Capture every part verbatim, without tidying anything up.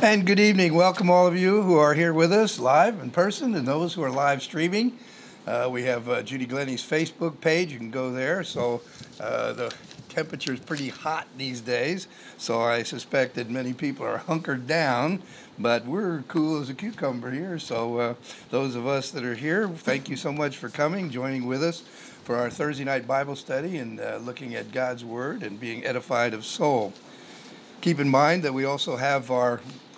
And good evening. Welcome all of you who are here with us live in person and those who are live streaming. Uh, we have uh, Judy Glennie's Facebook page. You can go there. So uh, the temperature is pretty hot these days. So I suspect that many people are hunkered down, but we're cool as a cucumber here. So uh, those of us that are here, thank you so much for coming, joining with us for our Thursday night Bible study and uh, looking at God's Word and being edified of soul. Keep in mind that we also have our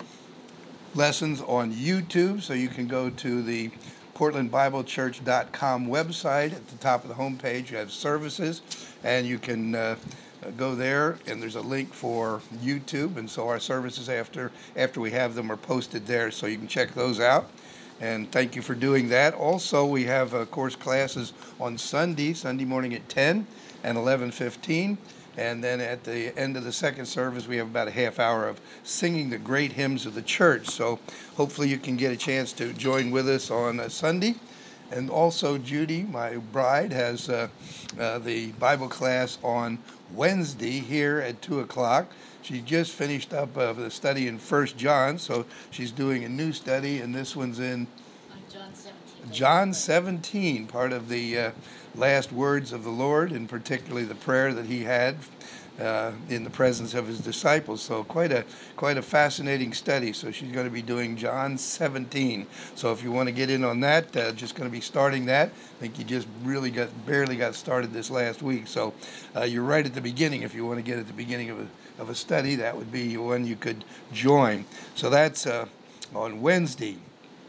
lessons on YouTube, so you can go to the portland bible church dot com website. At the top of the homepage, you have services, and you can uh, go there, and there's a link for YouTube, and so our services after after we have them are posted there, so you can check those out. And thank you for doing that. Also, we have uh, course classes on Sunday, Sunday morning at ten and eleven fifteen. And then at the end of the second service, we have about a half hour of singing the great hymns of the church. So hopefully you can get a chance to join with us on a Sunday. And also Judy, my bride, has uh, uh, the Bible class on Wednesday here at two o'clock. She just finished up uh, the study in First John, so she's doing a new study, and this one's in John seventeen. John seventeen, part of the uh, last words of the Lord, and particularly the prayer that he had uh, in the presence of his disciples. So quite a quite a fascinating study. So she's going to be doing John seventeen. So if you want to get in on that, uh, just going to be starting that. I think you just really got barely got started this last week. So uh, you're right at the beginning. If you want to get at the beginning of a of a study, that would be one you could join. So that's uh, on Wednesday.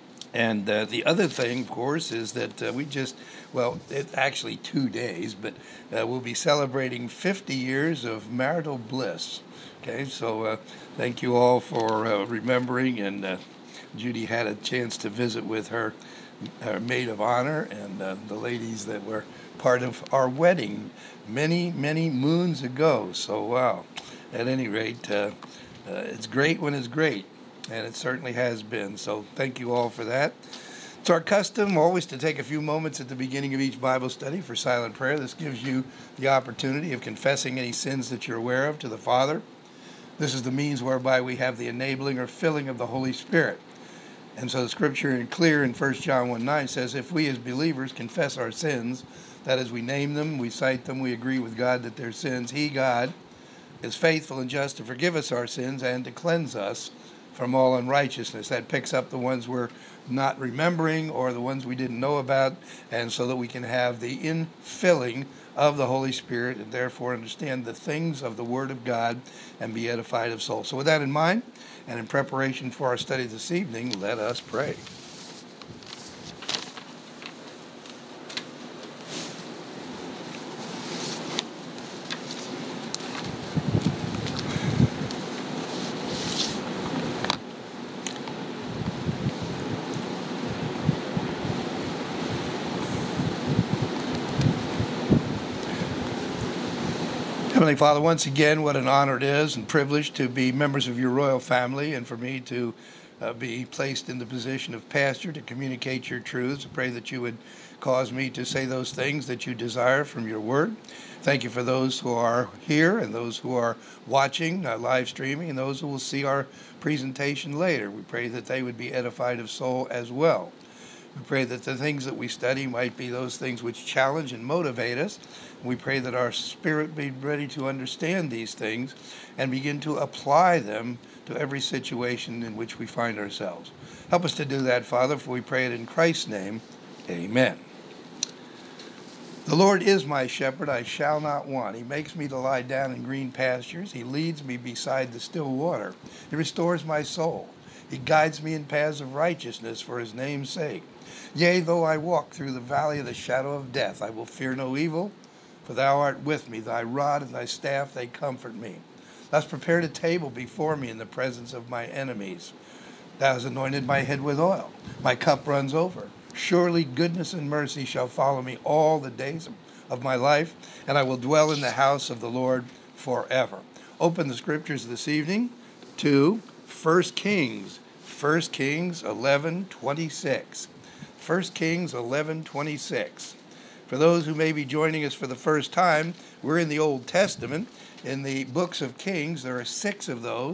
And uh, the other thing, of course, is that uh, we just, well, it's actually two days, but uh, we'll be celebrating fifty years of marital bliss. Okay, so uh, thank you all for uh, remembering. And uh, Judy had a chance to visit with her, her maid of honor and uh, the ladies that were part of our wedding many, many moons ago. So, wow, at any rate, uh, uh, it's great when it's great. And it certainly has been. So thank you all for that. It's our custom always to take a few moments at the beginning of each Bible study for silent prayer. This gives you the opportunity of confessing any sins that you're aware of to the Father. This is the means whereby we have the enabling or filling of the Holy Spirit. And so the scripture in clear in First John one nine says, if we as believers confess our sins, that is, we name them, we cite them, we agree with God that they're sins, He, God, is faithful and just to forgive us our sins and to cleanse us from all unrighteousness. That picks up the ones we're not remembering or the ones we didn't know about, and so that we can have the infilling of the Holy Spirit and therefore understand the things of the Word of God and be edified of soul. So with that in mind, and in preparation for our study this evening, let us pray. Heavenly Father, once again, what an honor it is and privilege to be members of your royal family and for me to uh, be placed in the position of pastor to communicate your truths. I pray that you would cause me to say those things that you desire from your word. Thank you for those who are here and those who are watching uh, live streaming and those who will see our presentation later. We pray that they would be edified of soul as well. We pray that the things that we study might be those things which challenge and motivate us. We pray that our spirit be ready to understand these things and begin to apply them to every situation in which we find ourselves. Help us to do that, Father, for we pray it in Christ's name. Amen. The Lord is my shepherd, I shall not want. He makes me to lie down in green pastures. He leads me beside the still water. He restores my soul. He guides me in paths of righteousness for his name's sake. Yea, though I walk through the valley of the shadow of death, I will fear no evil, for thou art with me. Thy rod and thy staff, they comfort me. Thou hast prepared a table before me in the presence of my enemies. Thou hast anointed my head with oil. My cup runs over. Surely goodness and mercy shall follow me all the days of my life, and I will dwell in the house of the Lord forever. Open the scriptures this evening to First Kings, First Kings eleven twenty-six. First Kings eleven twenty-six. For those who may be joining us for the first time, we're in the Old Testament. In the books of Kings, there are six of those.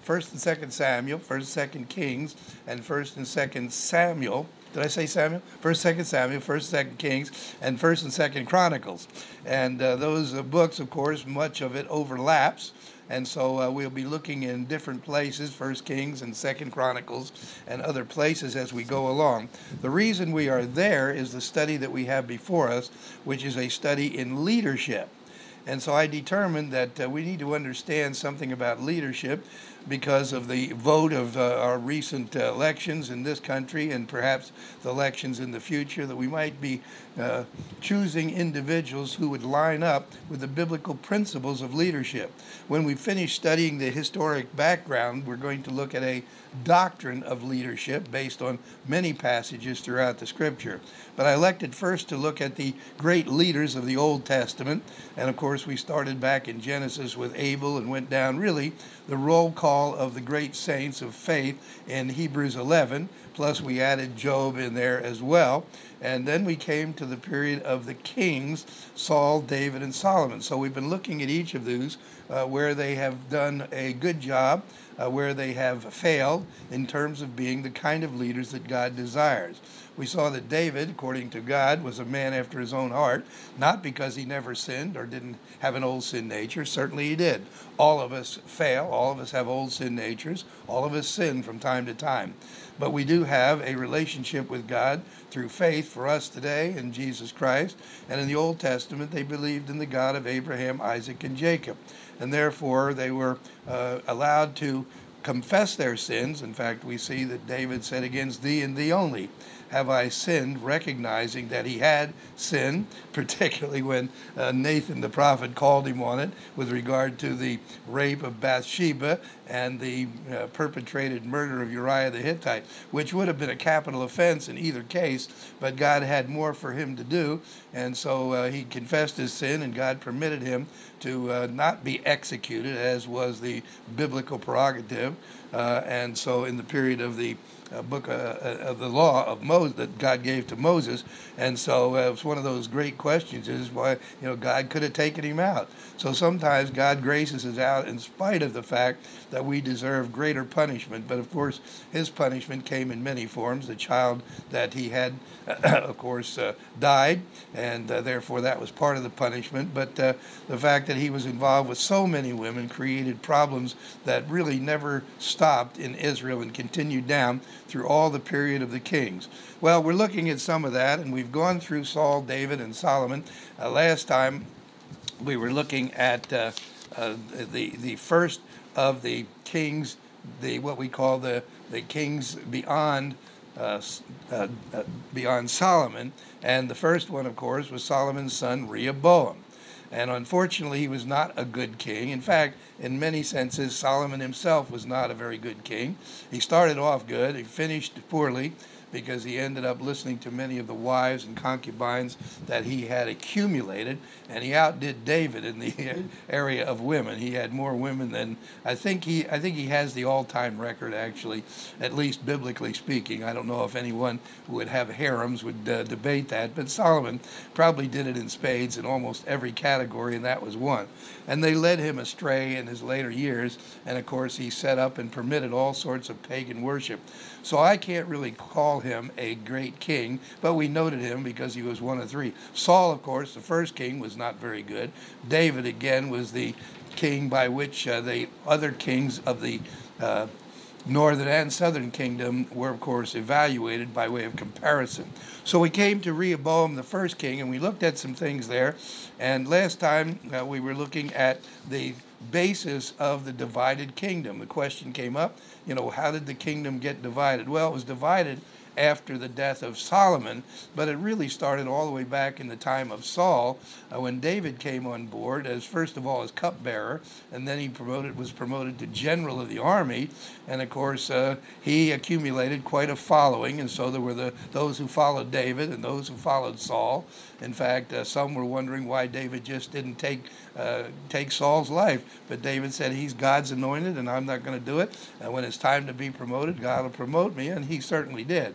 First and Second Samuel, First and Second Kings, and First and Second Samuel. Did I say Samuel? First, Second Samuel, First, Second Kings, and First and Second Chronicles. And uh, those uh, books, of course, much of it overlaps. And so uh, we'll be looking in different places, First Kings and Second Chronicles, and other places as we go along. The reason we are there is the study that we have before us, which is a study in leadership. And so I determined that uh, we need to understand something about leadership because of the vote of uh, our recent uh, elections in this country and perhaps the elections in the future, that we might be uh, choosing individuals who would line up with the biblical principles of leadership. When we finish studying the historic background, we're going to look at a doctrine of leadership based on many passages throughout the scripture. But I elected first to look at the great leaders of the Old Testament. And of course, we started back in Genesis with Abel and went down really the roll call of the great saints of faith in Hebrews eleven. Plus, we added Job in there as well. And then we came to the period of the kings, Saul, David, and Solomon. So we've been looking at each of these uh, where they have done a good job, uh, where they have failed in terms of being the kind of leaders that God desires. We saw that David, according to God, was a man after his own heart, not because he never sinned or didn't have an old sin nature. Certainly he did. All of us fail. All of us have old sin natures. All of us sin from time to time. But we do have a relationship with God through faith for us today in Jesus Christ. And in the Old Testament, they believed in the God of Abraham, Isaac, and Jacob. And therefore, they were uh, allowed to confess their sins. In fact, we see that David said, "Against thee and thee only have I sinned," recognizing that he had sinned, particularly when uh, Nathan the prophet called him on it with regard to the rape of Bathsheba and the uh, perpetrated murder of Uriah the Hittite, which would have been a capital offense in either case, but God had more for him to do, and so uh, he confessed his sin, and God permitted him to uh, not be executed, as was the biblical prerogative, uh, and so in the period of the uh, book uh, of the law of Moses that God gave to Moses, and so uh, it's one of those great questions: is why you know God could have taken him out. So sometimes God graces us out in spite of the fact that we deserve greater punishment. But of course, his punishment came in many forms. The child that he had, of course, uh, died, and uh, therefore that was part of the punishment. But uh, the fact that he was involved with so many women created problems that really never stopped in Israel and continued down through all the period of the kings. Well, we're looking at some of that, and we've gone through Saul, David, and Solomon. Uh, last time we were looking at uh, uh, the the first of the kings, the what we call the the kings beyond uh, uh, uh, beyond Solomon, and the first one, of course, was Solomon's son Rehoboam. And unfortunately, he was not a good king. In fact, in many senses, Solomon himself was not a very good king. He started off good. He finished poorly because he ended up listening to many of the wives and concubines that he had accumulated, and he outdid David in the area of women. He had more women than I think he I think he has the all-time record, actually, at least biblically speaking. I don't know if anyone who would have harems would uh, debate that, but Solomon probably did it in spades in almost every category, and that was one. And they led him astray in his later years, and of course he set up and permitted all sorts of pagan worship. So I can't really call him a great king, but we noted him because he was one of three. Saul, of course, the first king, was not very good. David, again, was the king by which uh, the other kings of the uh, northern and southern kingdom were, of course, evaluated by way of comparison. So we came to Rehoboam, the first king, and we looked at some things there. And last time uh, we were looking at the basis of the divided kingdom. The question came up, you know, how did the kingdom get divided? Well, it was divided after the death of Solomon, but it really started all the way back in the time of Saul, uh, when David came on board as, first of all, as cupbearer, and then he promoted was promoted to general of the army, and of course uh, he accumulated quite a following, and so there were the those who followed David and those who followed Saul. In fact, uh, some were wondering why David just didn't take uh, take Saul's life, but David said, he's God's anointed, and I'm not going to do it. And when it's time to be promoted, God will promote me, and he certainly did.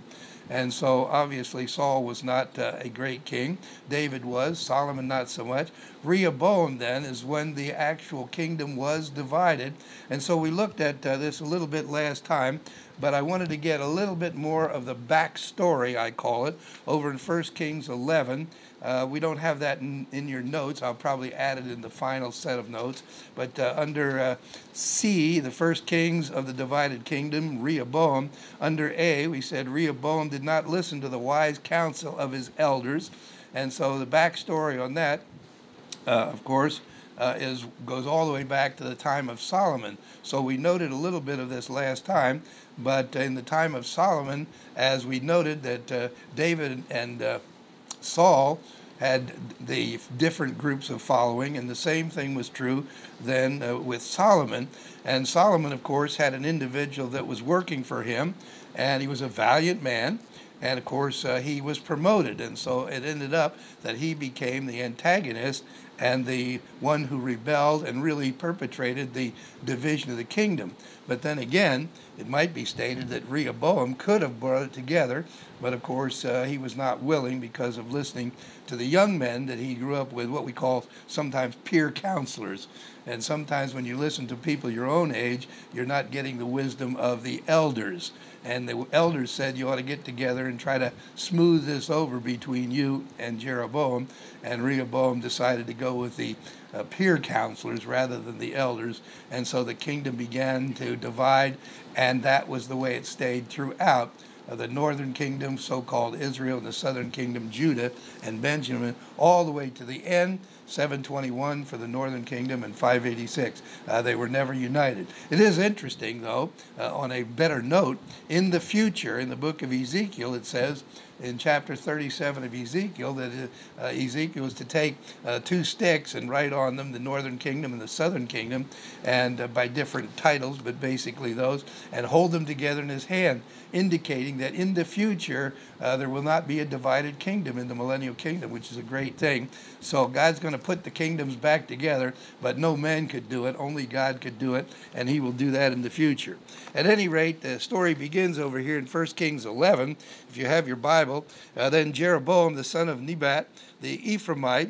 And so obviously Saul was not uh, a great king. David was, Solomon not so much. Rehoboam then is when the actual kingdom was divided. And so we looked at uh, this a little bit last time, but I wanted to get a little bit more of the backstory, I call it, over in First Kings eleven. Uh, we don't have that in, in your notes. I'll probably add it in the final set of notes. But uh, under uh, C, the first kings of the divided kingdom, Rehoboam. Under A, we said Rehoboam did not listen to the wise counsel of his elders. And so the backstory on that, uh, of course, uh, is goes all the way back to the time of Solomon. So we noted a little bit of this last time. But in the time of Solomon, as we noted that uh, David and uh, Saul had the different groups of following, and the same thing was true then uh, with Solomon. And Solomon, of course, had an individual that was working for him, and he was a valiant man. And of course, uh, he was promoted, and so it ended up that he became the antagonist and the one who rebelled and really perpetrated the division of the kingdom. But then again, it might be stated that Rehoboam could have brought it together, but of course uh, he was not willing because of listening to the young men that he grew up with, what we call sometimes peer counselors. And sometimes when you listen to people your own age, you're not getting the wisdom of the elders. And the elders said you ought to get together and try to smooth this over between you and Jeroboam. And Rehoboam decided to go with the uh, peer counselors rather than the elders. And so the kingdom began to divide, and that was the way it stayed throughout. Uh, the northern kingdom, so-called Israel, and the southern kingdom, Judah and Benjamin, all the way to the end, seven twenty-one for the northern kingdom and five eighty-six. Uh, they were never united. It is interesting, though, uh, on a better note, in the future, in the book of Ezekiel, it says in chapter thirty-seven of Ezekiel that uh, Ezekiel was to take uh, two sticks and write on them the northern kingdom and the southern kingdom, and uh, by different titles, but basically those, and hold them together in his hand, indicating that in the future uh, there will not be a divided kingdom in the millennial kingdom, which is a great thing. So God's going to put the kingdoms back together, but no man could do it. Only God could do it, and he will do that in the future. At any rate, the story begins over here in First Kings eleven. If you have your Bible, uh, then Jeroboam, the son of Nebat, the Ephraimite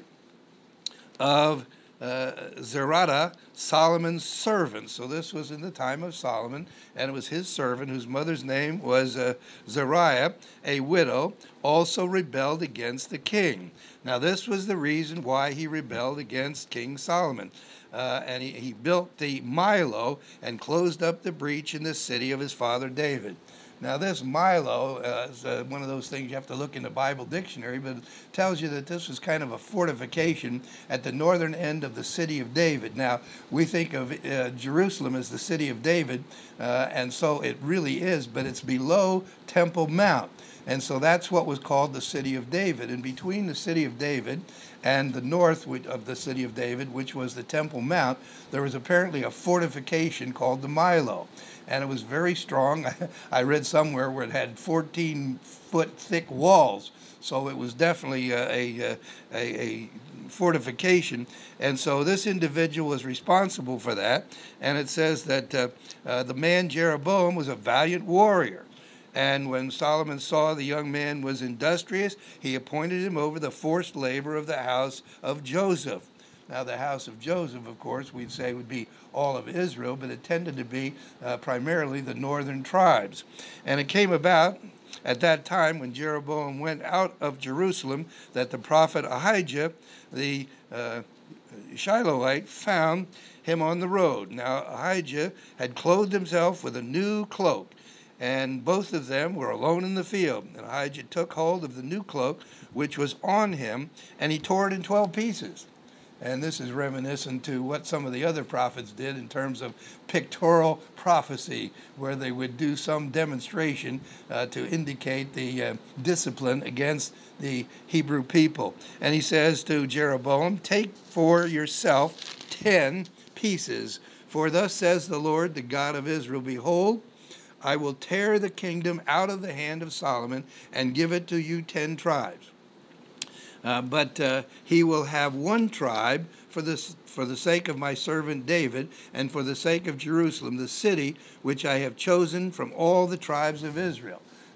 of uh, Zerada, Solomon's servant. So this was in the time of Solomon, and it was his servant, whose mother's name was uh, Zariah, a widow, also rebelled against the king. Now this was the reason why he rebelled against King Solomon. Uh, and he, he built the Milo and closed up the breach in the city of his father David. Now this Milo uh, is uh, one of those things you have to look in the Bible dictionary, but it tells you that this was kind of a fortification at the northern end of the city of David. Now we think of uh, Jerusalem as the city of David, uh, and so it really is, but it's below Temple Mount. And so that's what was called the city of David. And between the city of David and the north of the city of David, which was the Temple Mount, there was apparently a fortification called the Milo. And it was very strong. I read somewhere where it had fourteen foot thick walls. So it was definitely a, a, a, a fortification. And so this individual was responsible for that. And it says that uh, uh, the man Jeroboam was a valiant warrior. And when Solomon saw the young man was industrious, he appointed him over the forced labor of the house of Joseph. Now, the house of Joseph, of course, we'd say would be all of Israel, but it tended to be uh, primarily the northern tribes. And it came about at that time when Jeroboam went out of Jerusalem that the prophet Ahijah, the uh, Shiloite, found him on the road. Now, Ahijah had clothed himself with a new cloak, and both of them were alone in the field. And Ahijah took hold of the new cloak which was on him, and he tore it in twelve pieces. And this is reminiscent to what some of the other prophets did in terms of pictorial prophecy, where they would do some demonstration uh, to indicate the uh, discipline against the Hebrew people. And he says to Jeroboam, "Take for yourself ten pieces, for thus says the Lord, the God of Israel, behold, I will tear the kingdom out of the hand of Solomon and give it to you ten tribes. Uh, but uh, he will have one tribe for this, for the sake of my servant David, and for the sake of Jerusalem, the city which I have chosen from all the tribes of Israel."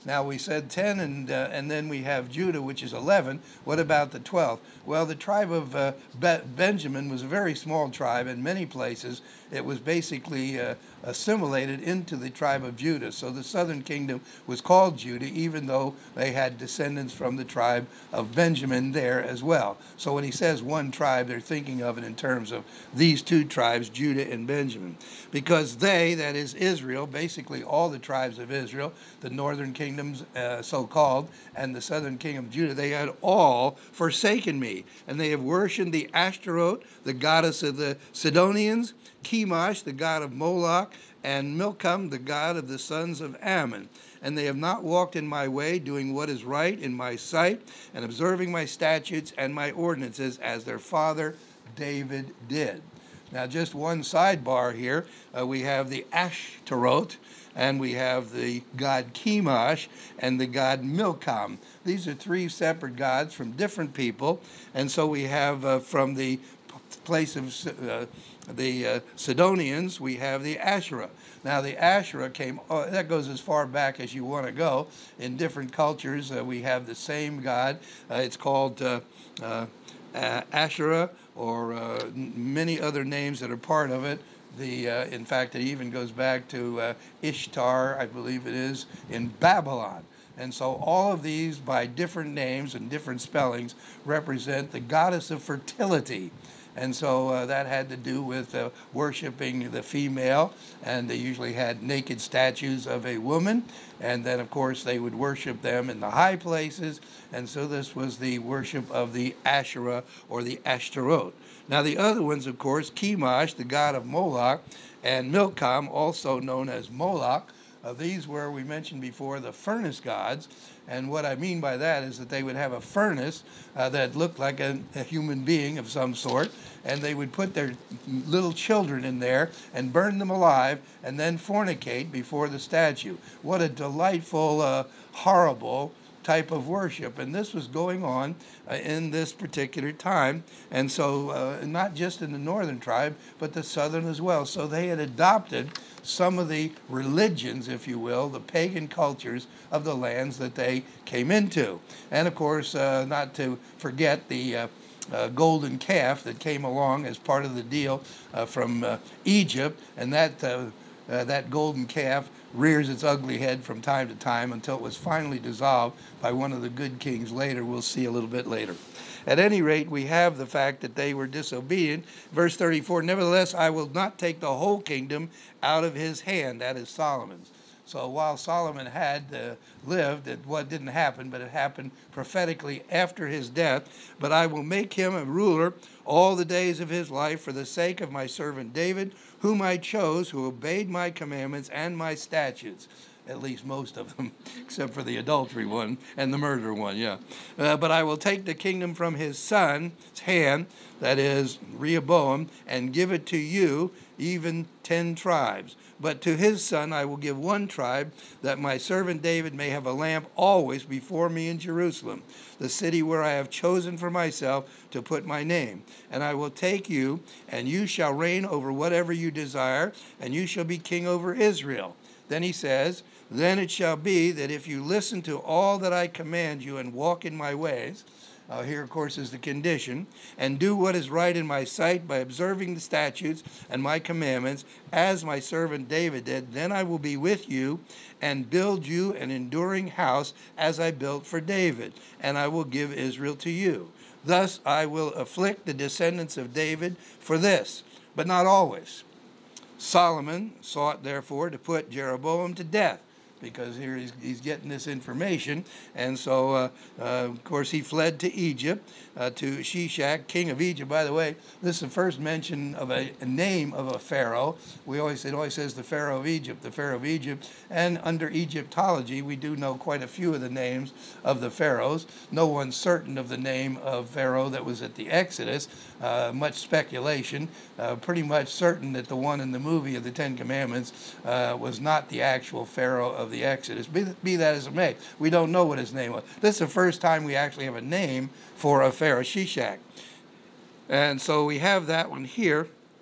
Now we said ten, and uh, and then we have Judah, which is eleven. What about the twelfth? Well, the tribe of uh, Be- Benjamin was a very small tribe. In many places, it was basically uh, assimilated into the tribe of Judah. So the southern kingdom was called Judah, even though they had descendants from the tribe of Benjamin there as well. So when he says one tribe, they're thinking of it in terms of these two tribes, Judah and Benjamin. Because they, that is Israel, basically all the tribes of Israel, the northern kingdoms, uh, so-called, and the southern kingdom of Judah, they had all forsaken me. And they have worshipped the Ashtaroth, the goddess of the Sidonians, Chemosh, the god of Moloch, and Milcom, the god of the sons of Ammon. And they have not walked in my way, doing what is right in my sight, and observing my statutes and my ordinances, as their father David did. Now, just one sidebar here. Uh, we have the Ashtaroth, and we have the god Chemosh and the god Milcom. These are three separate gods from different people. And so we have uh, from the place of uh, the uh, Sidonians, we have the Asherah. Now, the Asherah came, oh, that goes as far back as you want to go. In different cultures, uh, we have the same god. Uh, it's called uh, uh, Asherah, or uh, many other names that are part of it. The, uh, in fact, it even goes back to uh, Ishtar, I believe it is, in Babylon. And so all of these, by different names and different spellings, represent the goddess of fertility. And so uh, that had to do with uh, worshiping the female, and they usually had naked statues of a woman, and then of course they would worship them in the high places, and so this was the worship of the Asherah, or the Ashtaroth. Now the other ones, of course, Chemosh, the god of Moloch, and Milcom, also known as Moloch. Uh, these were, we mentioned before, the furnace gods. And what I mean by that is that they would have a furnace uh, that looked like a, a human being of some sort, and they would put their little children in there and burn them alive and then fornicate before the statue. What a delightful, uh, horrible type of worship. And this was going on uh, in this particular time. And so uh, not just in the northern tribe, but the southern as well. So they had adopted some of the religions, if you will, the pagan cultures of the lands that they came into. And of course, uh, not to forget the uh, uh, golden calf that came along as part of the deal uh, from uh, Egypt, and that uh, uh, that golden calf rears its ugly head from time to time until it was finally dissolved by one of the good kings later. We'll see a little bit later. At any rate, we have the fact that they were disobedient. Verse thirty-four, nevertheless, I will not take the whole kingdom out of his hand. That is Solomon's. So while Solomon had uh, lived, it what didn't happen, but it happened prophetically after his death. But I will make him a ruler all the days of his life for the sake of my servant David, whom I chose, who obeyed my commandments and my statutes. At least most of them, except for the adultery one and the murder one, yeah. Uh, but I will take the kingdom from his son's hand, that is Rehoboam, and give it to you, even ten tribes. But to his son I will give one tribe, that my servant David may have a lamp always before me in Jerusalem, the city where I have chosen for myself to put my name. And I will take you, and you shall reign over whatever you desire, and you shall be king over Israel. Then he says, then it shall be that if you listen to all that I command you and walk in my ways, uh, here of course is the condition, and do what is right in my sight by observing the statutes and my commandments, as my servant David did, then I will be with you and build you an enduring house as I built for David, and I will give Israel to you. Thus I will afflict the descendants of David for this, but not always. Solomon sought, therefore, to put Jeroboam to death, because here he's, he's getting this information. And so, uh, uh, of course, he fled to Egypt, uh, to Shishak, king of Egypt. By the way, this is the first mention of a, a name of a pharaoh. We always It always says the Pharaoh of Egypt, the Pharaoh of Egypt. And under Egyptology, we do know quite a few of the names of the pharaohs. No one's certain of the name of Pharaoh that was at the Exodus. Uh, much speculation. Uh, pretty much certain that the one in the movie of the Ten Commandments uh, was not the actual Pharaoh of the Exodus. Be, be that as it may, we don't know what his name was. This is the first time we actually have a name for a Pharaoh, Shishak. And so we have that one here.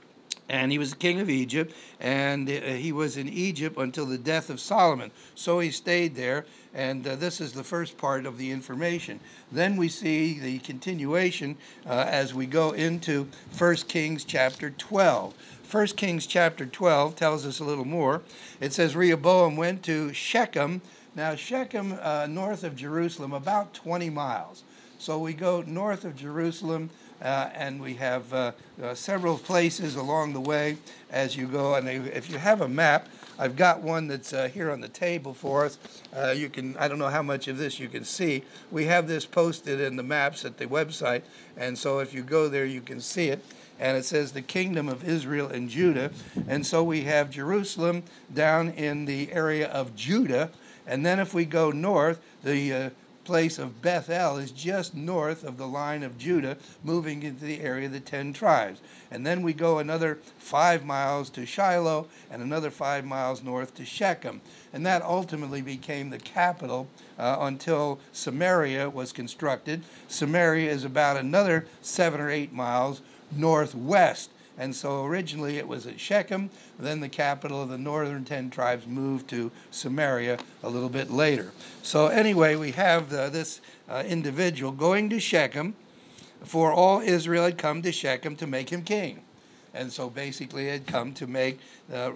And he was the king of Egypt, and uh, he was in Egypt until the death of Solomon. So he stayed there, and uh, this is the first part of the information. Then we see the continuation uh, as we go into First Kings chapter twelve. First Kings chapter twelve tells us a little more. It says Rehoboam went to Shechem. Now Shechem, uh, north of Jerusalem, about twenty miles. So we go north of Jerusalem, uh, and we have uh, uh, several places along the way as you go. And if you have a map, I've got one that's uh, here on the table for us. Uh, you can, I don't know how much of this you can see. We have this posted in the maps at the website, and so if you go there, you can see it. And it says the kingdom of Israel and Judah. And so we have Jerusalem down in the area of Judah. And then if we go north, the uh, place of Bethel is just north of the line of Judah, moving into the area of the ten tribes. And then we go another five miles to Shiloh and another five miles north to Shechem. And that ultimately became the capital uh, until Samaria was constructed. Samaria is about another seven or eight miles northwest. And so originally it was at Shechem, then the capital of the northern ten tribes moved to Samaria a little bit later. So anyway, we have uh, this uh, individual going to Shechem, for all Israel had come to Shechem to make him king. And so basically it had come to make uh,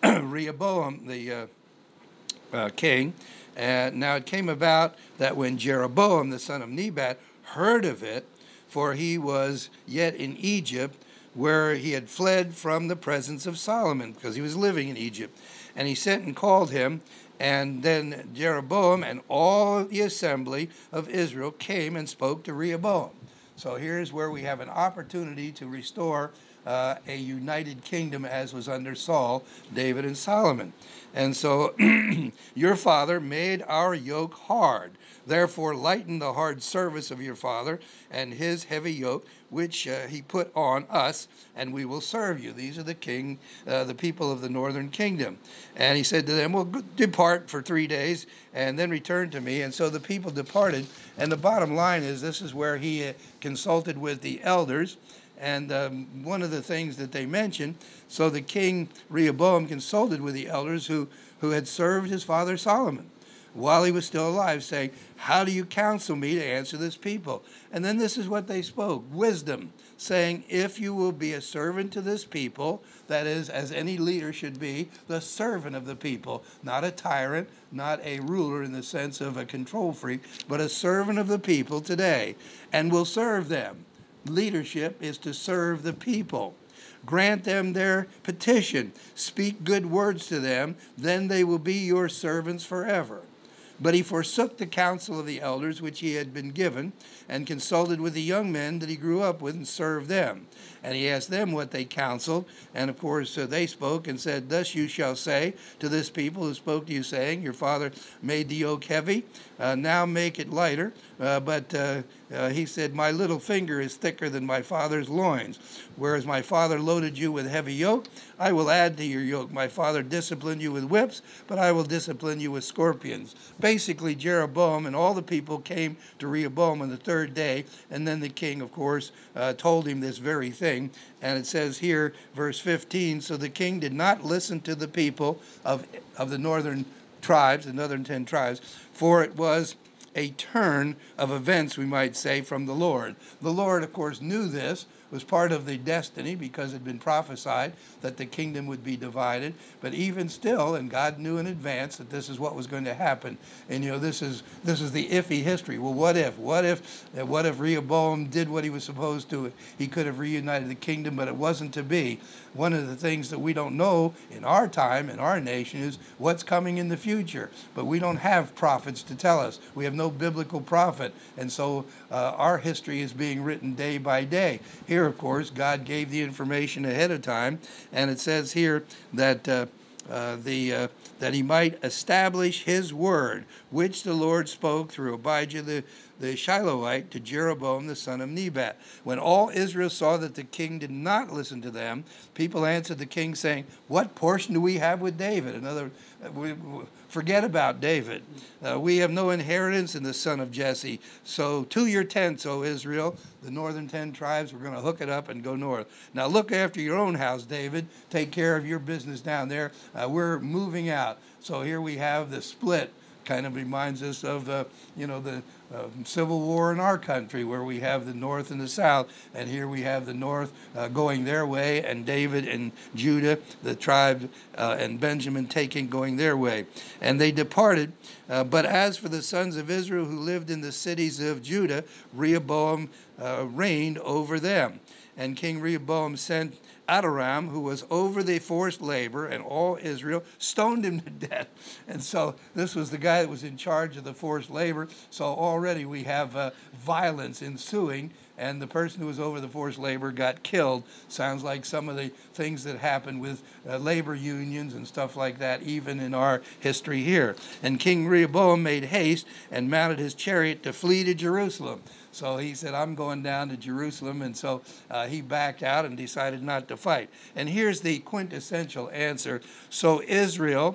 Rehoboam the uh, uh, king. And now it came about that when Jeroboam, the son of Nebat, heard of it, for he was yet in Egypt, where he had fled from the presence of Solomon, because he was living in Egypt. And he sent and called him, and then Jeroboam and all the assembly of Israel came and spoke to Rehoboam. So here's where we have an opportunity to restore uh, a united kingdom as was under Saul, David, and Solomon. And so your father made our yoke hard. Therefore lighten the hard service of your father and his heavy yoke, which uh, he put on us, and we will serve you. These are the king, uh, the people of the northern kingdom. And he said to them, well, depart for three days and then return to me. And so the people departed. And the bottom line is this is where he uh, consulted with the elders. And um, one of the things that they mentioned, so the king Rehoboam consulted with the elders who, who had served his father Solomon while he was still alive, saying, how do you counsel me to answer this people? And then this is what they spoke, wisdom, saying, if you will be a servant to this people, that is, as any leader should be, the servant of the people, not a tyrant, not a ruler in the sense of a control freak, but a servant of the people today, and will serve them. Leadership is to serve the people. Grant them their petition. Speak good words to them. Then they will be your servants forever. But he forsook the counsel of the elders which he had been given, and consulted with the young men that he grew up with, and served them. And he asked them what they counseled. And of course uh, they spoke and said, thus you shall say to this people who spoke to you, saying, your father made the yoke heavy, uh, now make it lighter. Uh, but uh, uh, he said, my little finger is thicker than my father's loins. Whereas my father loaded you with heavy yoke, I will add to your yoke. My father disciplined you with whips, but I will discipline you with scorpions. Basically, Jeroboam and all the people came to Rehoboam on the third day, and then the king, of course, uh, told him this very thing. And it says here, verse fifteen, so the king did not listen to the people of, of the northern tribes, the northern ten tribes, for it was a turn of events, we might say, from the Lord. The Lord, of course, knew this, was part of the destiny because it had been prophesied that the kingdom would be divided. But even still, and God knew in advance that this is what was going to happen. And you know, this is this is the iffy history. Well, what if? What if? What if Rehoboam did what he was supposed to? He could have reunited the kingdom, but it wasn't to be. One of the things that we don't know in our time, in our nation, is what's coming in the future. But we don't have prophets to tell us. We have no biblical prophet. And so uh, our history is being written day by day. Here, of course, God gave the information ahead of time. And it says here that uh, uh, the uh, that he might establish his word, which the Lord spoke through Abijah the the Shiloahite to Jeroboam the son of Nebat. When all Israel saw that the king did not listen to them, people answered the king saying, what portion do we have with David? In other words, forget about David. Uh, we have no inheritance in the son of Jesse. So to your tents, O Israel, the northern ten tribes, we're going to hook it up and go north. Now look after your own house, David. Take care of your business down there. Uh, we're moving out. So here we have the split. Kind of reminds us of, uh, you know, the uh, Civil War in our country, where we have the North and the South, and here we have the North uh, going their way, and David and Judah, the tribe, uh, and Benjamin taking going their way. And they departed. Uh, but as for the sons of Israel who lived in the cities of Judah, Rehoboam uh, reigned over them. And King Rehoboam sent Adoram, who was over the forced labor, and all Israel stoned him to death. And so this was the guy that was in charge of the forced labor. So already we have uh, violence ensuing, and the person who was over the forced labor got killed. Sounds like some of the things that happen with uh, labor unions and stuff like that, even in our history here. And King Rehoboam made haste and mounted his chariot to flee to Jerusalem. So he said, I'm going down to Jerusalem. And so uh, he backed out and decided not to fight. And here's the quintessential answer. So Israel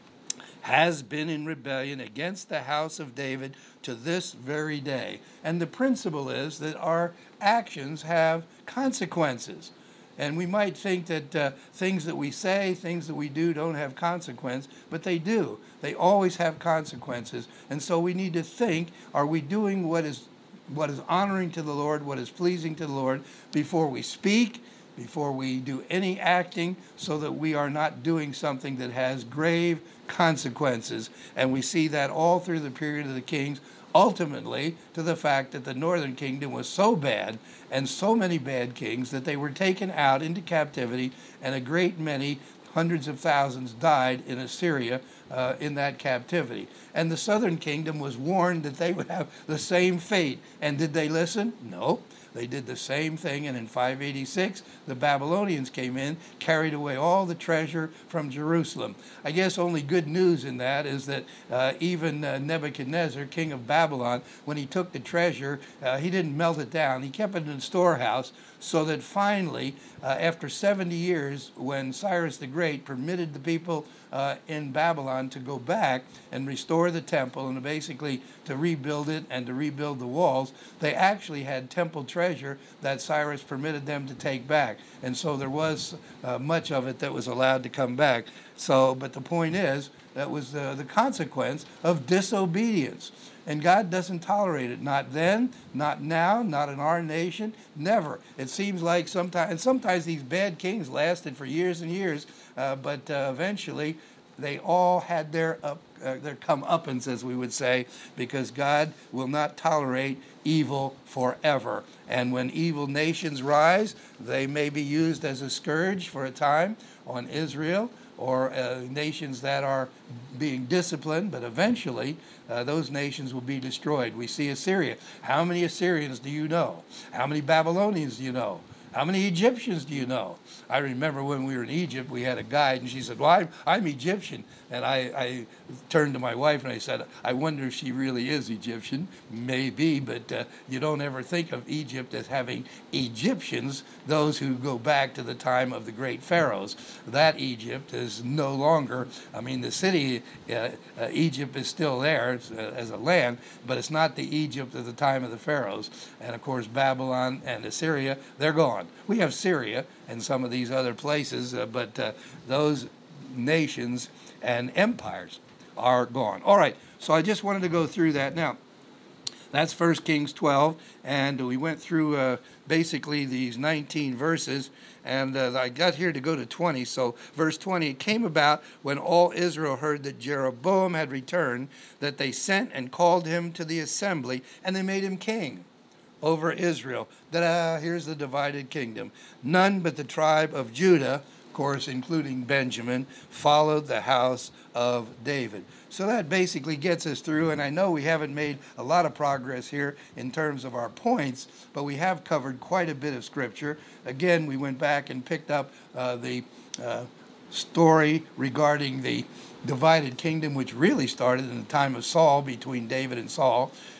has been in rebellion against the house of David to this very day. And the principle is that our actions have consequences. And we might think that uh, things that we say, things that we do don't have consequence, but they do. They always have consequences. And so we need to think, are we doing what is what is honoring to the Lord, what is pleasing to the Lord, before we speak, before we do any acting, so that we are not doing something that has grave consequences. And we see that all through the period of the kings, ultimately to the fact that the northern kingdom was so bad, and so many bad kings, that they were taken out into captivity, and a great many, hundreds of thousands, died in Assyria uh, in that captivity. And the southern kingdom was warned that they would have the same fate. And did they listen? No. They did the same thing, and in five eighty-six, the Babylonians came in, carried away all the treasure from Jerusalem. I guess only good news in that is that uh, even uh, Nebuchadnezzar, king of Babylon, when he took the treasure, uh, he didn't melt it down. He kept it in a storehouse, so that finally, uh, after seventy years, when Cyrus the Great permitted the people uh, in Babylon to go back and restore the temple, and basically to rebuild it and to rebuild the walls, they actually had temple treasure that Cyrus permitted them to take back. And so there was uh, much of it that was allowed to come back. So, but the point is, that was uh, the consequence of disobedience. And God doesn't tolerate it. Not then, not now, not in our nation, never. It seems like sometimes, and sometimes these bad kings lasted for years and years, uh, but uh, eventually they all had their up, uh, their comeuppance, as we would say, because God will not tolerate evil forever. And when evil nations rise, they may be used as a scourge for a time on Israel, or uh, nations that are being disciplined, but eventually uh, those nations will be destroyed. We see Assyria. How many Assyrians do you know? How many Babylonians do you know? How many Egyptians do you know? I remember when we were in Egypt, we had a guide, and she said, well, I'm, I'm Egyptian. And I, I turned to my wife and I said, I wonder if she really is Egyptian. Maybe, but uh, you don't ever think of Egypt as having Egyptians, those who go back to the time of the great pharaohs. That Egypt is no longer, I mean, the city, uh, uh, Egypt is still there as, uh, as a land, but it's not the Egypt of the time of the pharaohs. And of course, Babylon and Assyria, they're gone. We have Syria and some of these other places, uh, but uh, those nations and empires are gone. All right, so I just wanted to go through that. Now, that's First Kings twelve, and we went through uh, basically these nineteen verses, and uh, I got here to go to twenty. So verse twenty, it came about when all Israel heard that Jeroboam had returned, that they sent and called him to the assembly, and they made him king over Israel. Ta-da, here's the divided kingdom. None but the tribe of Judah, of course, including Benjamin, followed the house of David. So that basically gets us through, and I know we haven't made a lot of progress here in terms of our points, but we have covered quite a bit of scripture. Again, we went back and picked up uh, the uh, story regarding the divided kingdom, which really started in the time of Saul, between David and Saul.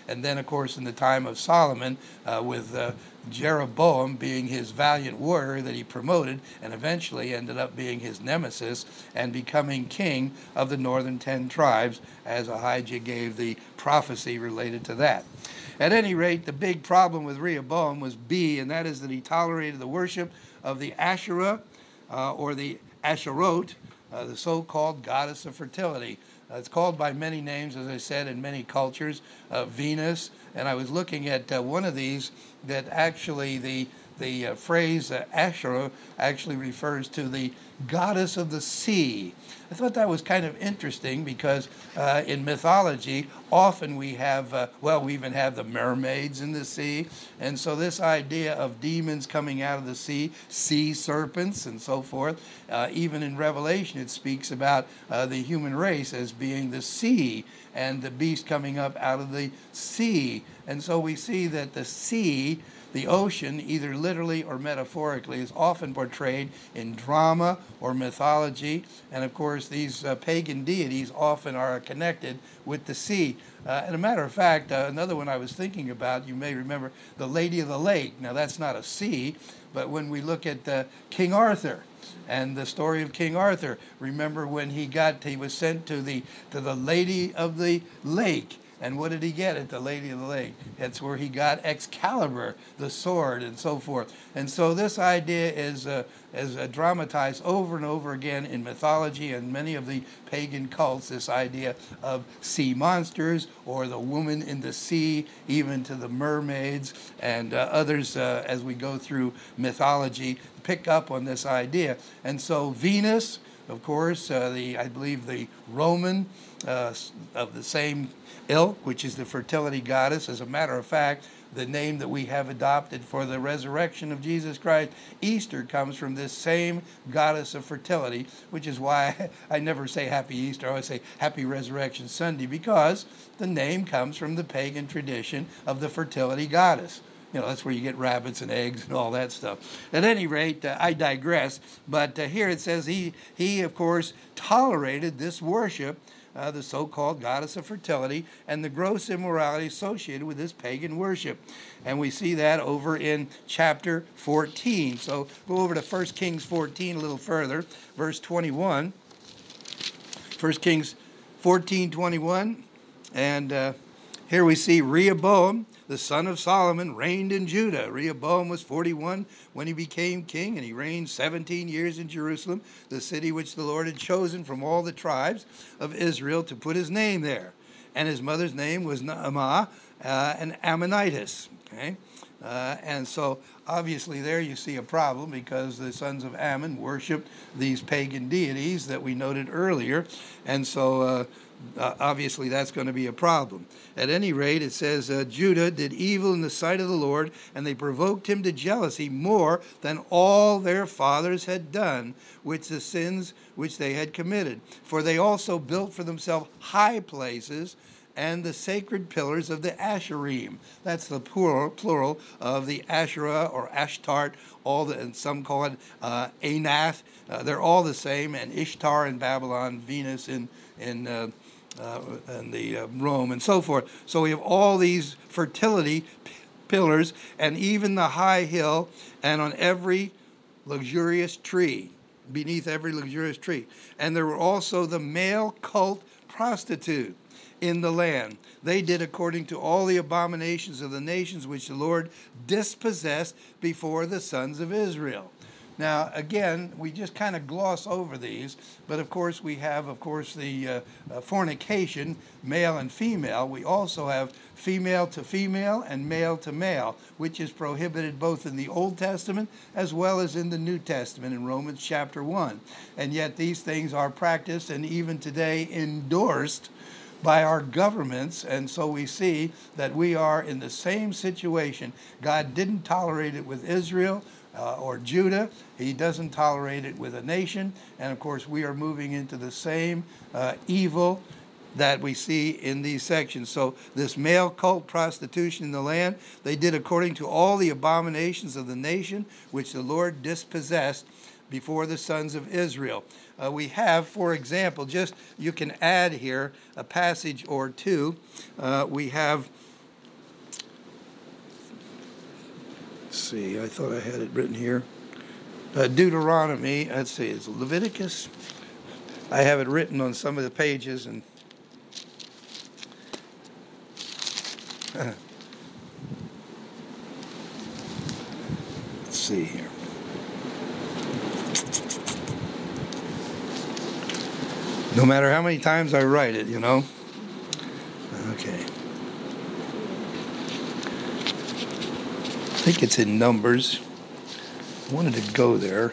And then, of course, in the time of Solomon, uh, with uh, Jeroboam being his valiant warrior that he promoted and eventually ended up being his nemesis and becoming king of the northern ten tribes, as Ahijah gave the prophecy related to that. At any rate, the big problem with Rehoboam was B, and that is that he tolerated the worship of the Asherah, uh, or the Asherot, uh, the so-called goddess of fertility. Uh, it's called by many names, as I said, in many cultures, uh, Venus. And I was looking at uh, one of these that actually the the uh, phrase uh, Asherah actually refers to the goddess of the sea. I thought that was kind of interesting because uh, in mythology, often we have, uh, well, we even have the mermaids in the sea. And so this idea of demons coming out of the sea, sea serpents and so forth, uh, even in Revelation, it speaks about uh, the human race as being the sea and the beast coming up out of the sea. And so we see that the sea, the ocean, either literally or metaphorically, is often portrayed in drama or mythology. And of course, these uh, pagan deities often are connected with the sea. Uh, and a matter of fact, uh, another one I was thinking about, you may remember, the Lady of the Lake. Now, that's not a sea, but when we look at uh, King Arthur, and the story of King Arthur, remember when he got, he was sent to the to the Lady of the Lake. And what did he get at the Lady of the Lake? That's where he got Excalibur, the sword, and so forth. And so this idea is, uh, is uh, dramatized over and over again in mythology and many of the pagan cults, this idea of sea monsters or the woman in the sea, even to the mermaids and uh, others uh, as we go through mythology, pick up on this idea. And so Venus, of course, uh, the I believe the Roman uh, of the same ilk, which is the fertility goddess. As a matter of fact, the name that we have adopted for the resurrection of Jesus Christ, Easter, comes from this same goddess of fertility, which is why I never say Happy Easter. I always say Happy Resurrection Sunday, because the name comes from the pagan tradition of the fertility goddess. You know, that's where you get rabbits and eggs and all that stuff. At any rate, uh, I digress. But uh, here it says he, he, of course, tolerated this worship, uh, the so-called goddess of fertility, and the gross immorality associated with this pagan worship. And we see that over in chapter fourteen. So go over to First Kings fourteen a little further, verse twenty-one. First Kings fourteen twenty-one. And uh, here we see Rehoboam, the son of Solomon, reigned in Judah. Rehoboam was forty-one when he became king, and he reigned seventeen years in Jerusalem, the city which the Lord had chosen from all the tribes of Israel to put his name there. And his mother's name was Naamah, uh, an Ammonitess. Okay? Uh, and so obviously there you see a problem, because the sons of Ammon worshiped these pagan deities that we noted earlier. And so uh, uh, obviously that's going to be a problem. At any rate, it says, uh, Judah did evil in the sight of the Lord, and they provoked him to jealousy more than all their fathers had done, which the sins which they had committed. For they also built for themselves high places, and the sacred pillars of the Asherim. That's the plural, plural of the Asherah or Ashtart, all the, and some call it uh, Anath. Uh, they're all the same, and Ishtar in Babylon, Venus in in uh, uh, in the uh, Rome, and so forth. So we have all these fertility p- pillars, and even the high hill, and on every luxurious tree, beneath every luxurious tree. And there were also the male cult prostitute in the land. They did according to all the abominations of the nations which the Lord dispossessed before the sons of Israel. Now, again, we just kind of gloss over these, but of course we have, of course, the uh, uh, fornication, male and female. We also have female to female and male to male, which is prohibited both in the Old Testament as well as in the New Testament in Romans chapter one. And yet these things are practiced and even today endorsed by our governments, and so we see that we are in the same situation. God didn't tolerate it with Israel uh, or Judah. He doesn't tolerate it with a nation, and of course we are moving into the same uh, evil that we see in these sections. So this male cult prostitution in the land, they did according to all the abominations of the nation which the Lord dispossessed before the sons of Israel. Uh, we have, for example, just you can add here a passage or two. Uh, we have Let's see, I thought I had it written here. Uh, Deuteronomy, let's see, it's Leviticus. I have it written on some of the pages, and let's see here. No matter how many times I write it, you know. Okay. I think it's in Numbers. I wanted to go there.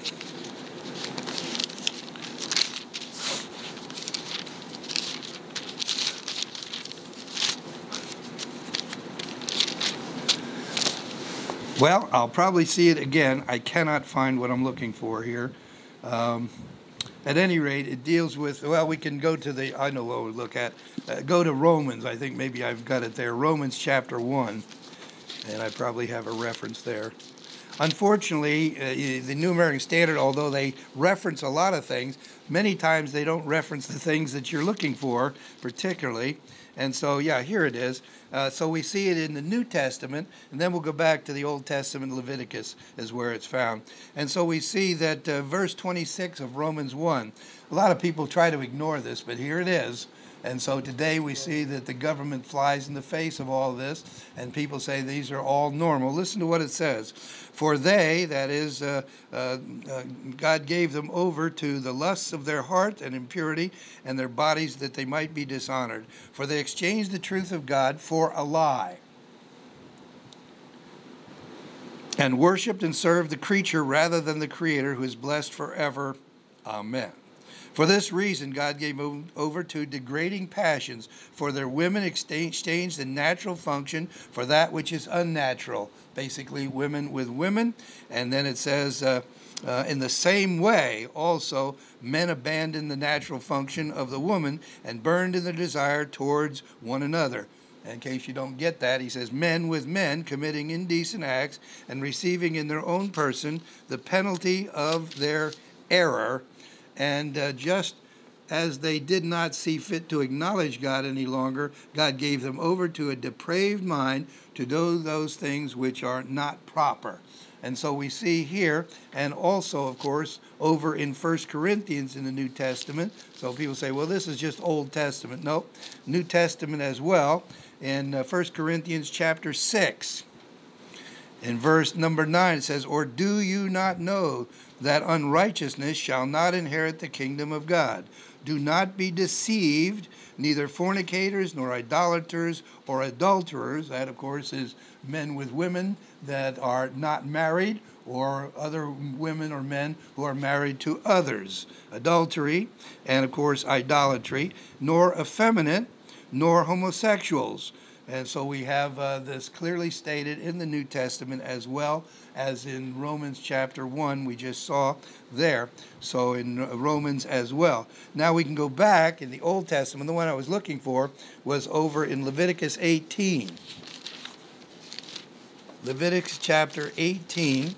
Well, I'll probably see it again. I cannot find what I'm looking for here. Um, at any rate, it deals with, well, we can go to the, I know what we'll look at. Uh, go to Romans. I think maybe I've got it there. Romans chapter one. And I probably have a reference there. Unfortunately, uh, the New American Standard, although they reference a lot of things, many times they don't reference the things that you're looking for, particularly. And so, yeah, here it is. Uh, so we see it in the New Testament, and then we'll go back to the Old Testament. Leviticus is where it's found. And so we see that uh, verse twenty-six of Romans one, a lot of people try to ignore this, but here it is. And so today we see that the government flies in the face of all this, and people say these are all normal. Listen to what it says. For they, that is, uh, uh, uh, God gave them over to the lusts of their heart and impurity, and their bodies that they might be dishonored. For they exchanged the truth of God for a lie, and worshipped and served the creature rather than the Creator, who is blessed forever. Amen. For this reason, God gave over to degrading passions, for their women exchanged the natural function for that which is unnatural. Basically, women with women. And then it says, uh, uh, in the same way, also, men abandoned the natural function of the woman and burned in their desire towards one another. In case you don't get that, he says, men with men committing indecent acts and receiving in their own person the penalty of their error. And uh, just as they did not see fit to acknowledge God any longer, God gave them over to a depraved mind to do those things which are not proper. And so we see here, and also, of course, over in First Corinthians in the New Testament. So people say, well, this is just Old Testament. No, New Testament as well. In uh, First Corinthians chapter six, in verse number nine, it says, or do you not know that unrighteousness shall not inherit the kingdom of God? Do not be deceived, neither fornicators, nor idolaters, or adulterers. That, of course, is men with women that are not married, or other women or men who are married to others. Adultery, and, of course, idolatry, nor effeminate, nor homosexuals. And so we have uh, this clearly stated in the New Testament as well as in Romans chapter one, we just saw there. So in Romans as well. Now we can go back in the Old Testament. The one I was looking for was over in Leviticus eighteen. Leviticus chapter eighteen.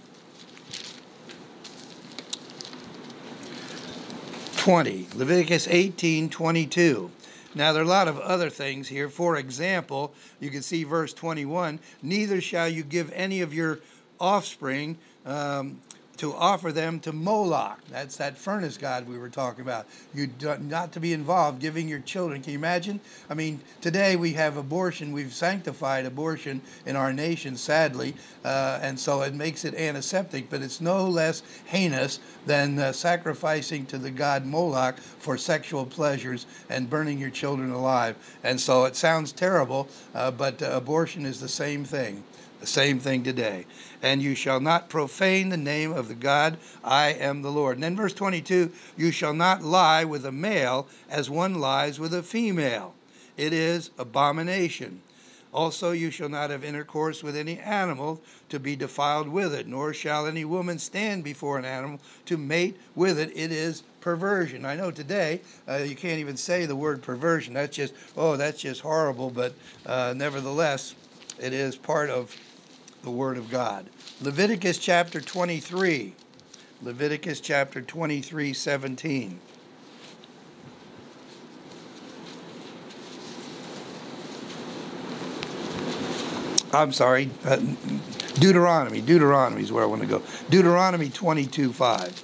twenty. Leviticus eighteen twenty-two. Now, there are a lot of other things here. For example, you can see verse twenty-one, neither shall you give any of your offspring um, to offer them to Moloch. That's that furnace god we were talking about. You do not to be involved giving your children. Can you imagine? I mean, today we have abortion. We've sanctified abortion in our nation, sadly, uh, and so it makes it antiseptic, but it's no less heinous than uh, sacrificing to the god Moloch for sexual pleasures and burning your children alive. And so it sounds terrible, uh, but uh, abortion is the same thing. The same thing today. And you shall not profane the name of the God, I am the Lord. And then verse twenty-two, you shall not lie with a male as one lies with a female. It is abomination. Also you shall not have intercourse with any animal to be defiled with it, nor shall any woman stand before an animal to mate with it. It is perversion. I know today uh, you can't even say the word perversion. That's just, oh, that's just horrible. But uh, nevertheless, it is part of the Word of God. Leviticus chapter twenty-three. Leviticus chapter twenty-three, seventeen. I'm sorry. Uh, Deuteronomy. Deuteronomy is where I want to go. Deuteronomy twenty-two five.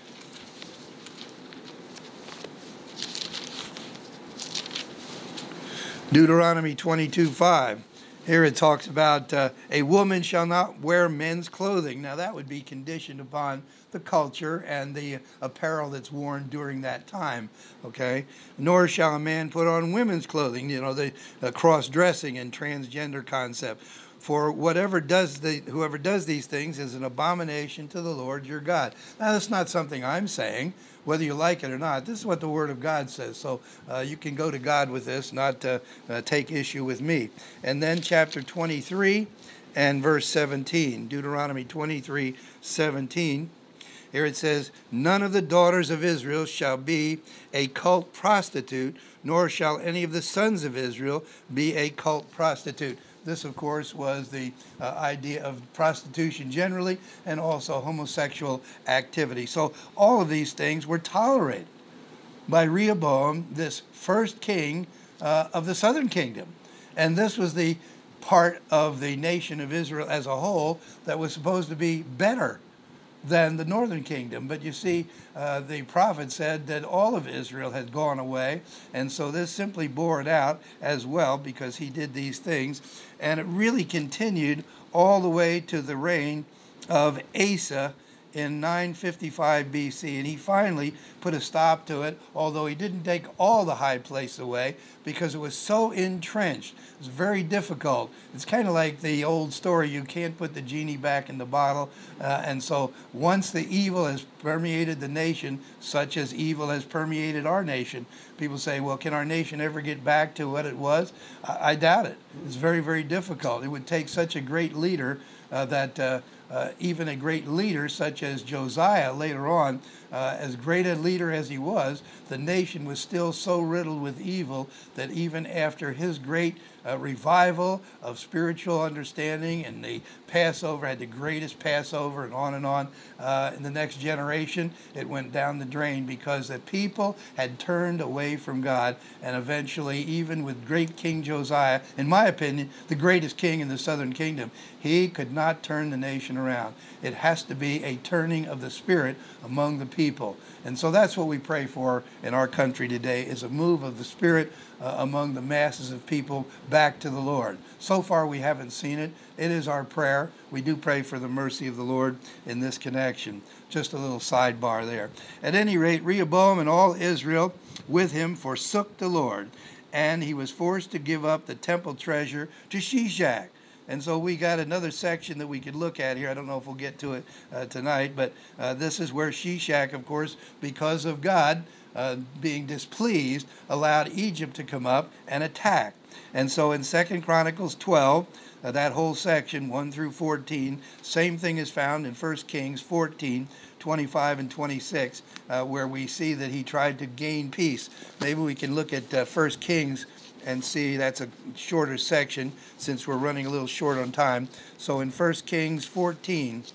Deuteronomy twenty-two five. Here it talks about uh, a woman shall not wear men's clothing. Now that would be conditioned upon the culture and the apparel that's worn during that time, okay? Nor shall a man put on women's clothing, you know, the uh, cross-dressing and transgender concept. For whatever does the whoever does these things is an abomination to the Lord your God. Now that's not something I'm saying, whether you like it or not. This is what the Word of God says. So uh, you can go to God with this, not uh, uh, take issue with me. And then chapter twenty-three and verse seventeen, Deuteronomy twenty-three seventeen. Here it says, none of the daughters of Israel shall be a cult prostitute, nor shall any of the sons of Israel be a cult prostitute. This, of course, was the uh, idea of prostitution generally and also homosexual activity. So all of these things were tolerated by Rehoboam, this first king uh, of the southern kingdom. And this was the part of the nation of Israel as a whole that was supposed to be better than the northern kingdom. But you see, uh, the prophet said that all of Israel had gone away, and so this simply bore it out as well because he did these things. And it really continued all the way to the reign of Asa in nine fifty-five B C, and he finally put a stop to it, although he didn't take all the high place away because it was so entrenched. It was very difficult. It's kind of like the old story, you can't put the genie back in the bottle, uh, and so once the evil has permeated the nation, such as evil has permeated our nation, people say, well, can our nation ever get back to what it was? I, I doubt it. It's very, very difficult. It would take such a great leader uh, that uh, Uh, even a great leader such as Josiah later on, uh, as great a leader as he was, the nation was still so riddled with evil that even after his great uh, revival of spiritual understanding and the Passover, had the greatest Passover and on and on, uh, in the next generation, it went down the drain because the people had turned away from God. And eventually, even with great King Josiah, in my opinion, the greatest king in the southern kingdom, he could not turn the nation around. It has to be a turning of the Spirit among the people. And so that's what we pray for in our country today, is a move of the Spirit uh, among the masses of people back to the Lord. So far we haven't seen it. It is our prayer. We do pray for the mercy of the Lord in this connection. Just a little sidebar there. At any rate, Rehoboam and all Israel with him forsook the Lord, and he was forced to give up the temple treasure to Shishak. And so we got another section that we could look at here. I don't know if we'll get to it uh, tonight, but uh, this is where Shishak, of course, because of God uh, being displeased, allowed Egypt to come up and attack. And so in Second Chronicles twelve, uh, that whole section, one through fourteen, same thing is found in First Kings fourteen, twenty-five and twenty-six, uh, where we see that he tried to gain peace. Maybe we can look at uh, First Kings and see that's a shorter section since we're running a little short on time. So in First Kings fourteen,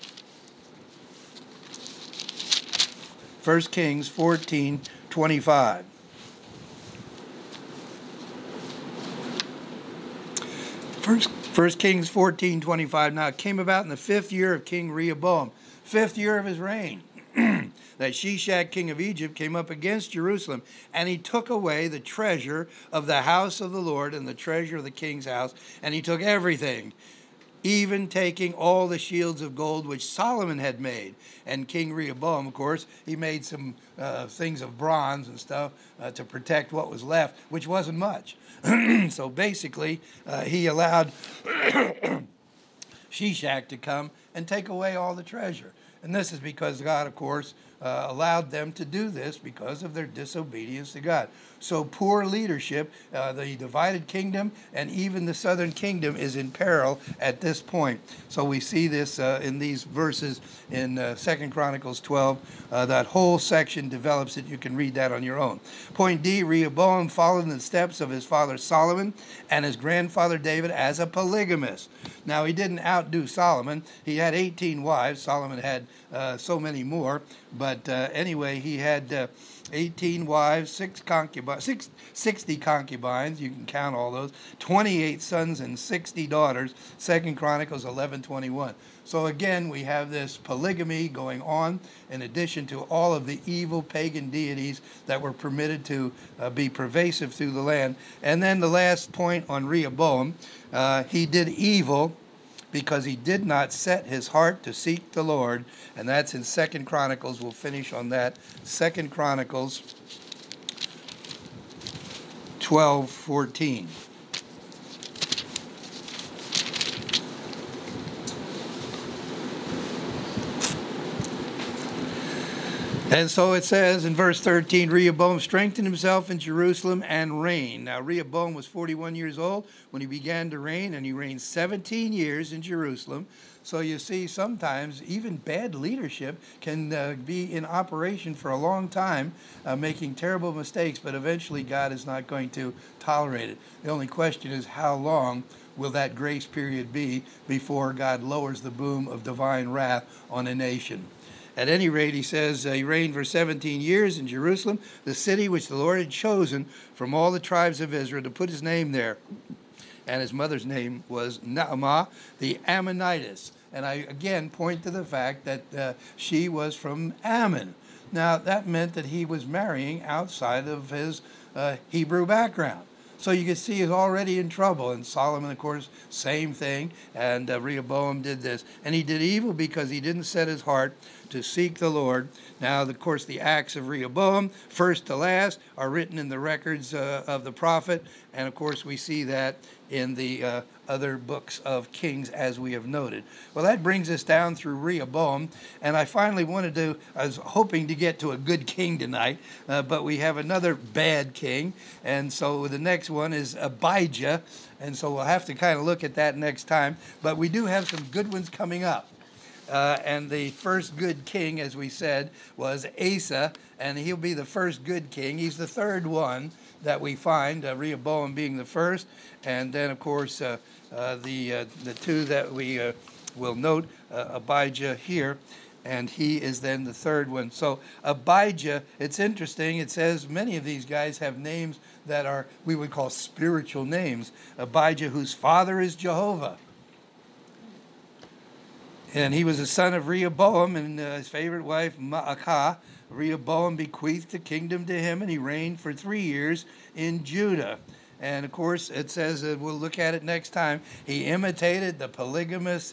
First Kings fourteen, twenty-five. First, First Kings fourteen, twenty-five. Now it came about in the fifth year of King Rehoboam, fifth year of his reign, that Shishak, king of Egypt, came up against Jerusalem, and he took away the treasure of the house of the Lord and the treasure of the king's house, and he took everything, even taking all the shields of gold which Solomon had made. And King Rehoboam, of course, he made some uh, things of bronze and stuff uh, to protect what was left, which wasn't much. So basically, uh, he allowed Shishak to come and take away all the treasure. And this is because God, of course, uh, allowed them to do this because of their disobedience to God. So poor leadership, uh, the divided kingdom, and even the southern kingdom is in peril at this point. So we see this uh, in these verses in uh, Second Chronicles twelve. Uh, that whole section develops it. You can read that on your own. Point D, Rehoboam followed in the steps of his father Solomon and his grandfather David as a polygamist. Now, he didn't outdo Solomon. He had eighteen wives. Solomon had uh, so many more. But uh, anyway, he had uh, eighteen wives, six concubines, six, sixty concubines. You can count all those. twenty-eight sons and sixty daughters. Second Chronicles eleven twenty-one. So again, we have this polygamy going on, in addition to all of the evil pagan deities that were permitted to uh, be pervasive through the land. And then the last point on Rehoboam, uh, he did evil because he did not set his heart to seek the Lord, and that's in Second Chronicles. We'll finish on that. Second Chronicles twelve fourteen. And so it says in verse thirteen, Rehoboam strengthened himself in Jerusalem and reigned. Now Rehoboam was forty-one years old when he began to reign, and he reigned seventeen years in Jerusalem. So you see, sometimes even bad leadership can uh, be in operation for a long time, uh, making terrible mistakes, but eventually God is not going to tolerate it. The only question is, how long will that grace period be before God lowers the boom of divine wrath on a nation? At any rate, he says uh, he reigned for seventeen years in Jerusalem, the city which the Lord had chosen from all the tribes of Israel to put his name there. And his mother's name was Naamah, the Ammonitess. And I again point to the fact that uh, she was from Ammon. Now, that meant that he was marrying outside of his uh, Hebrew background. So you can see he's already in trouble. And Solomon, of course, same thing. And uh, Rehoboam did this. And he did evil because he didn't set his heart to seek the Lord. Now, of course, the acts of Rehoboam, first to last, are written in the records uh, of the prophet. And, of course, we see that in the uh, other books of Kings, as we have noted. Well, that brings us down through Rehoboam. And I finally wanted to, I was hoping to get to a good king tonight, uh, but we have another bad king. And so the next one is Abijah. And so we'll have to kind of look at that next time. But we do have some good ones coming up. Uh, and the first good king, as we said, was Asa, and he'll be the first good king. He's the third one that we find, uh, Rehoboam being the first, and then, of course, uh, uh, the uh, the two that we uh, will note, uh, Abijah here, and he is then the third one. So Abijah, it's interesting. It says many of these guys have names that are, we would call spiritual names. Abijah, whose father is Jehovah. And he was a son of Rehoboam and uh, his favorite wife, Maacah. Rehoboam bequeathed the kingdom to him, and he reigned for three years in Judah. And, of course, it says, uh, we'll look at it next time, he imitated the polygamous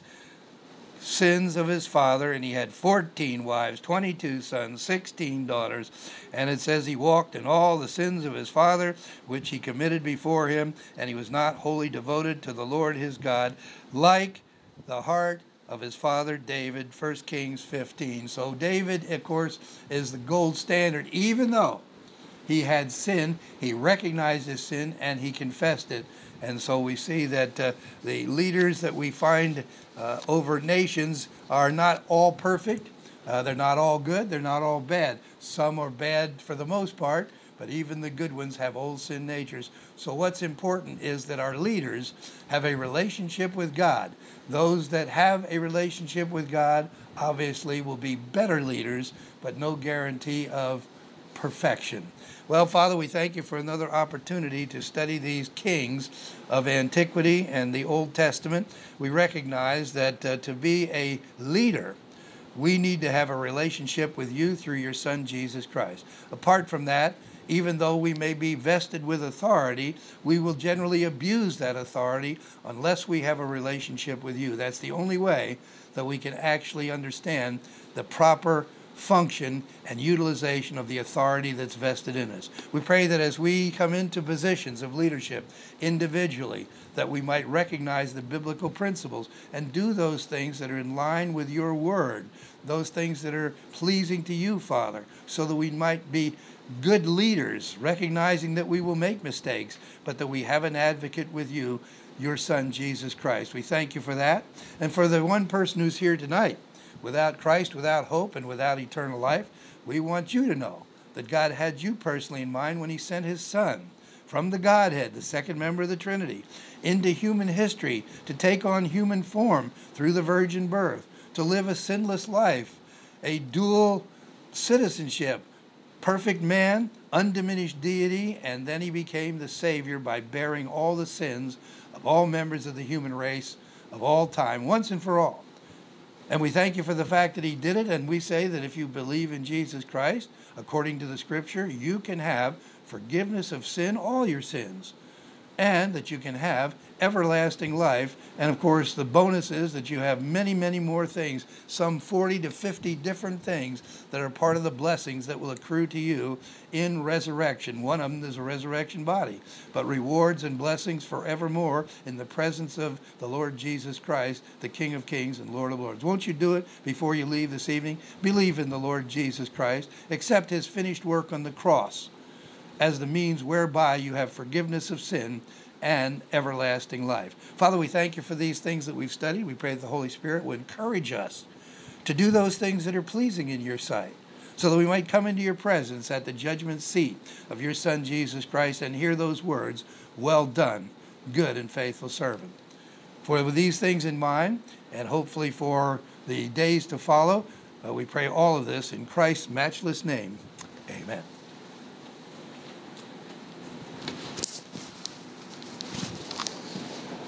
sins of his father, and he had fourteen wives, twenty-two sons, sixteen daughters. And it says he walked in all the sins of his father, which he committed before him, and he was not wholly devoted to the Lord his God, like the heart of his father David, First Kings fifteen. So David, of course, is the gold standard. Even though he had sin, he recognized his sin and he confessed it. And so we see that uh, the leaders that we find uh, over nations are not all perfect. Uh, they're not all good. They're not all bad. Some are bad for the most part, but even the good ones have old sin natures. So what's important is that our leaders have a relationship with God. Those that have a relationship with God obviously will be better leaders, but no guarantee of perfection. Well, Father, we thank you for another opportunity to study these kings of antiquity and the Old Testament. We recognize that uh, to be a leader, we need to have a relationship with you through your Son, Jesus Christ. Apart from that, even though we may be vested with authority, we will generally abuse that authority unless we have a relationship with you. That's the only way that we can actually understand the proper function and utilization of the authority that's vested in us. We pray that as we come into positions of leadership individually, that we might recognize the biblical principles and do those things that are in line with your word, those things that are pleasing to you, Father, so that we might be good leaders, recognizing that we will make mistakes, but that we have an advocate with you, your Son, Jesus Christ. We thank you for that. And for the one person who's here tonight, without Christ, without hope, and without eternal life, we want you to know that God had you personally in mind when he sent his Son from the Godhead, the second member of the Trinity, into human history to take on human form through the virgin birth, to live a sinless life, a dual citizenship, perfect man, undiminished deity, and then he became the Savior by bearing all the sins of all members of the human race of all time, once and for all. And we thank you for the fact that he did it, and we say that if you believe in Jesus Christ, according to the Scripture, you can have forgiveness of sin, all your sins, and that you can have everlasting life. And of course, the bonus is that you have many, many more things, some forty to fifty different things that are part of the blessings that will accrue to you in resurrection. One of them is a resurrection body, but rewards and blessings forevermore in the presence of the Lord Jesus Christ, the King of Kings and Lord of Lords. Won't you do it before you leave this evening? Believe in the Lord Jesus Christ. Accept his finished work on the cross as the means whereby you have forgiveness of sin and everlasting life. Father, we thank you for these things that we've studied. We pray that the Holy Spirit would encourage us to do those things that are pleasing in your sight, so that we might come into your presence at the judgment seat of your Son, Jesus Christ, and hear those words, "Well done, good and faithful servant." For with these things in mind, and hopefully for the days to follow, uh, we pray all of this in Christ's matchless name. Amen.